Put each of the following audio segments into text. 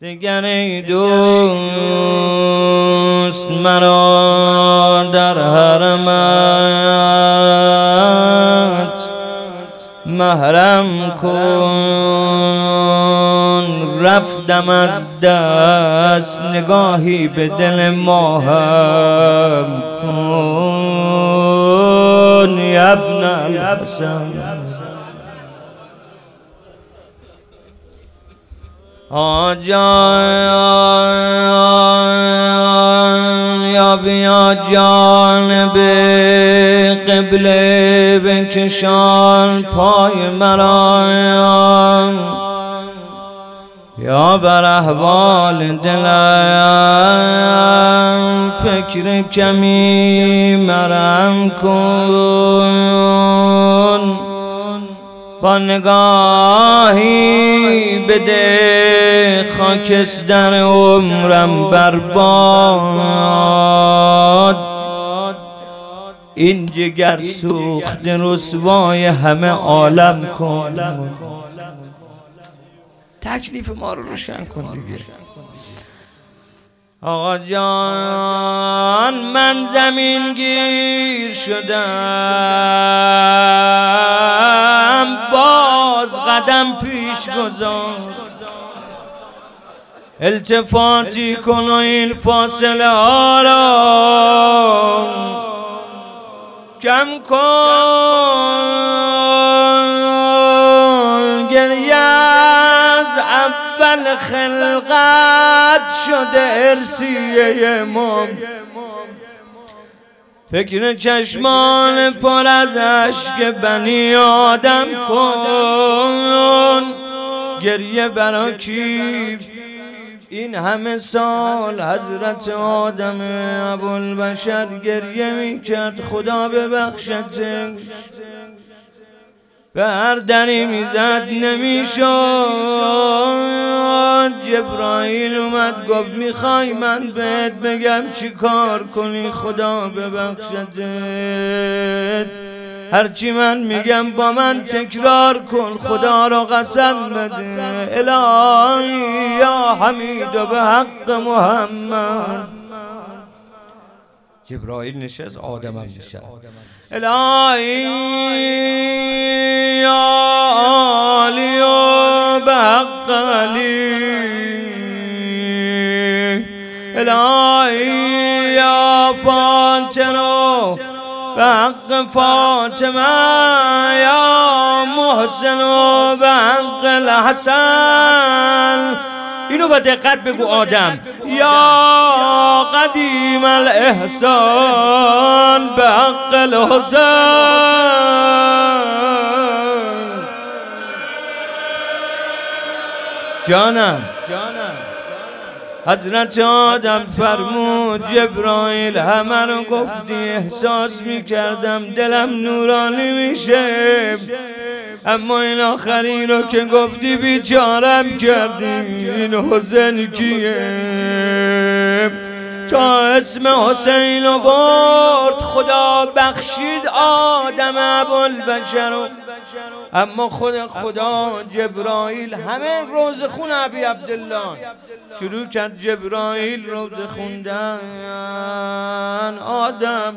دیگر ای دوست مرا در حرمت محرم کن. رفتم از دست نگاهی به دل ماهم کن یا ابن الحسن. آجان یا بیا جانب قبله بکشان پای مرا، یا بر احوال دلم فکر کمی مرم کن. با نگاهی بده خاکستر عمرم برباد. این جگر سوخت رسوای همه عالم کن. تکلیف ما رو روشن کن دیگه. آقا جان من زمین گیر شدم، باز قدم پیش گذار. التفاتی کن و این فاصله ها را کم کن. گریه از اول خلقت شده ارسیه ما، فکر چشمان پر از اشک بنی آدم کن. گریه برا کی این همه سال حضرت آدم ابوالبشر گریه میکرد خدا ببخشد، به هر دری میزد نمیشد. جبرائیل اومد گفت میخوای من بهت بگم چی کار کنی خدا ببخشدت؟ هرچی من میگم با من تکرار کن، خدا را قسم بده. الهی یا حمید و به حق محمد. جبرائیل نشست آدم هم نشست. الهی یا علی و به حق علی، الهی یا فاطمه به حق فاطمه، یا محسن و به حق الحسن. اینو با دقت بگو آدم. یا قدیم الاحسان به حق الحسن. جانم حضرت آدم فرمود جبرائیل همه رو گفتی احساس میکردم دلم نورانی میشه، اما این آخری رو که گفتی بیچارم کردی. این حسین کیه؟ تا اسم حسین رو برد خدا بخشید آدم ابوالبشر، اما خدا جبرائیل همه روز خون ابی عبدالله شروع کرد. جبرائیل روز خوندن آدم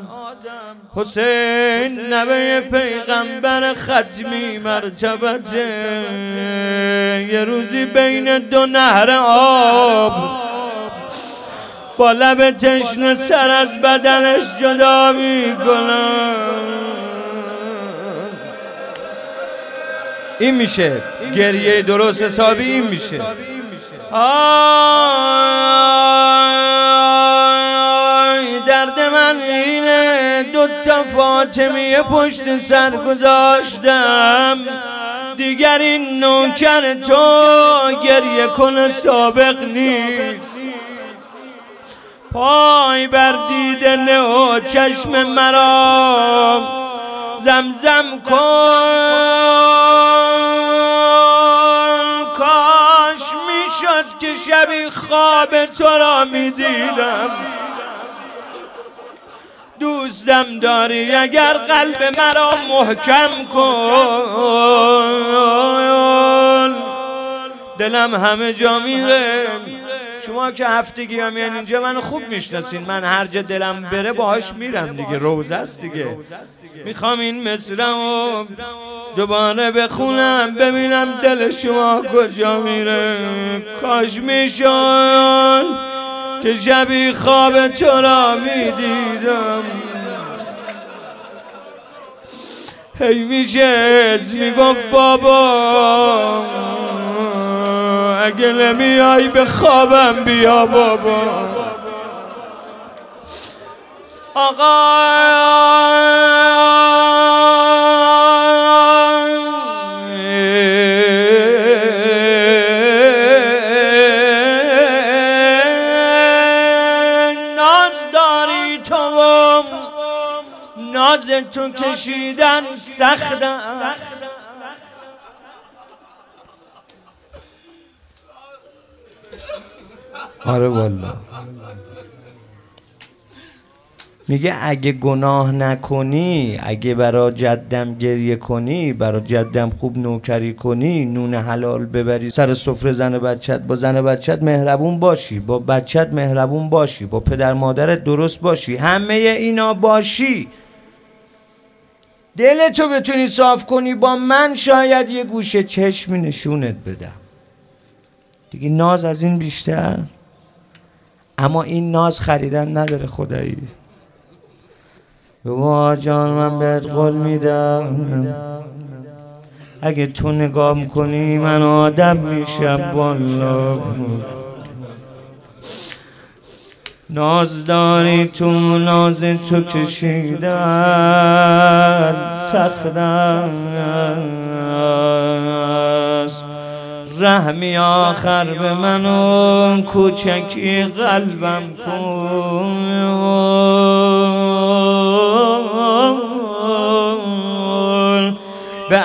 حسین نوه پیغمبر ختمی مرتبته، یه روزی بین دو نهر آب با لب تشنه سر از بدنش جدا میکنن. این میشه گریه درست حسابی، این میشه. آی درد من اینه، دوتا فاطمیه پشت سر گذاشتم، دیگر این نوکر تو گریه کن سابق نیست. پای بر دیدن و چشم مرا زمزم کن. کاش میشد که شبی خواب تو را میدیدم. دوستم داری اگر قلب مرا محکم کن. دلم همه جا میره. شما که هفتگی هم یعنی اینجا منو خوب میشناسین، من هر جا دلم بره باهاش میرم دیگه، روزه است دیگه. میخوام این مصرعو دوباره بخونم ببینم دل شما کجا میره. کاش میشد که شبی خواب تو را میدیدم، هی میشست میگفت بابا اگه نمیای به خوابم بیا بابا. آقا ناز داری تو، ناز تو کشیدن سخت است. آره والا. میگه اگه گناه نکنی، اگه برا جدم گریه کنی، برا جدم خوب نوکری کنی، نون حلال ببری سر سفره زن بچت، با زن بچت مهربون باشی، با بچت مهربون باشی، با پدر مادرت درست باشی، همه اینا باشی، دلتو بتونی صاف کنی، با من شاید یه گوشه چشمی نشونت بدم دیگه. ناز از این بیشتر؟ اما این ناز خریدن نداره خدایی. بابا جان من بهت قول میدم اگه تو نگاه میکنی من آدم میشم والا. ناز داری تو، ناز تو کشیدن سخت است. رحمی آخر به من و کوچکی قلبم کن، به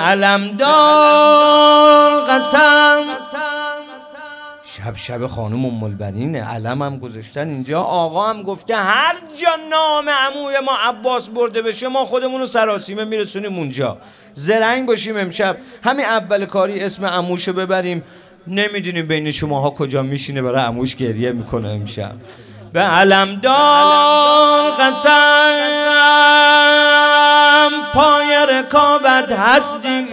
علمدار قسم. شب خانم ام البنینه، علم هم گذاشتن اینجا. آقا هم گفته هر جا نام عموی ما عباس برده بشه ما خودمونو سراسیمه میرسونیم اونجا. زرنگ باشیم امشب، همین اول کاری اسم عموشو ببریم. نمیدونیم بین شماها کجا میشینه برای عموش گریه میکنه امشب. به علمدار قسم پای رکابت هستی،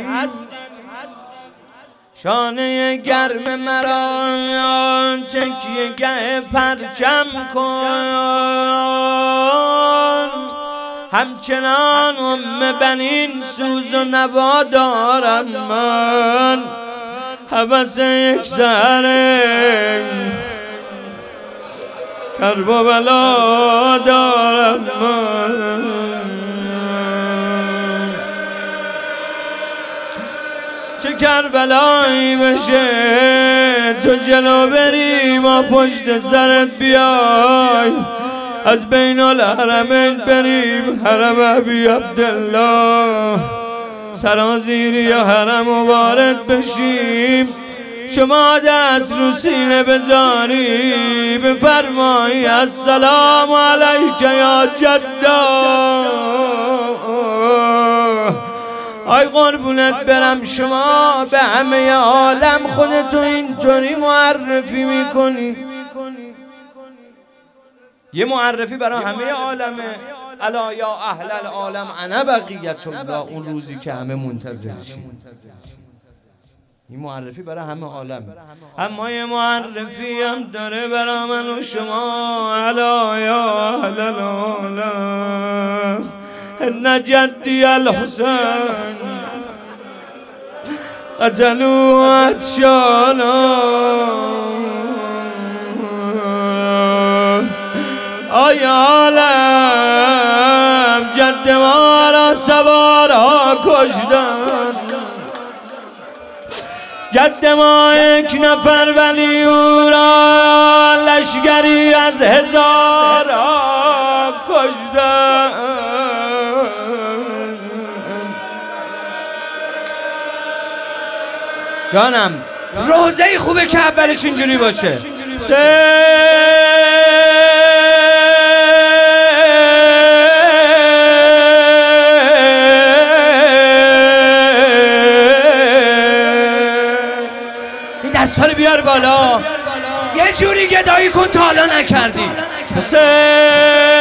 شانه گرم مرا تکیه گه پرچم کن. همچنان بنین سوز و نوا دارم من، هوس یک سره کرب و بلا دارم من. چه کربلایی بشه تو جلو بری ما پشت سرت بیای، از بین الحرمین بریم حرم ابی عبدالله، سرازیری یا حرم وارد بشیم. شما دست رو سینه بذاری بفرمایی السلام علیک یا جدا. آی قربونت برم شما به همه عالم خودتو اینطوری معرفی میکنی. یه معرفی برای همه عالمه. الا یا اهل العالم انا بقیت الله، اون روزی که همه منتظرشیم. این معرفی برای همه عالم، اما یه معرفی هم داره برای من و شما. الا یا اهل العالم ان جدی الحسین قتلوا عطشانا. آی عالم جد ما را سوارا کشتن، جد ما یک نفر ولی او را لشگری از هزارا کشتن. جانم روزه خوبه که اولش اینجوری باشه. این دستا رو بیار بالا، یه جوری گدایی کن تا حالا نکردی. حسین